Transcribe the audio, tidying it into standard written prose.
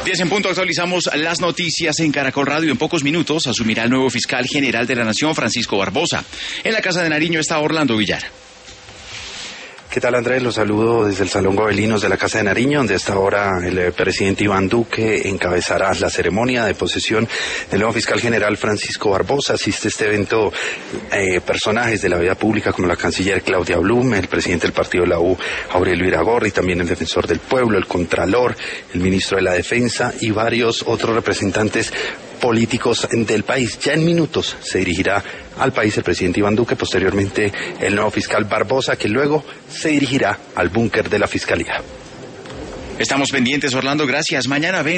10 en punto, actualizamos las noticias en Caracol Radio. En pocos minutos asumirá el nuevo fiscal general de la Nación, Francisco Barbosa. En la Casa de Nariño está Orlando Villar. ¿Qué tal, Andrés? Los saludo desde el Salón Gobelinos de la Casa de Nariño, donde a esta hora el presidente Iván Duque encabezará la ceremonia de posesión del nuevo fiscal general Francisco Barbosa. Asiste a este evento personajes de la vida pública como la canciller Claudia Blum, el presidente del partido de la U, Aurelio Iragorri, también el defensor del pueblo, el contralor, el ministro de la Defensa y varios otros representantes políticos del país. Ya en minutos se dirigirá al país el presidente Iván Duque, posteriormente el nuevo fiscal Barbosa, que luego se dirigirá al búnker de la Fiscalía. Estamos pendientes, Orlando, gracias. Mañana ven.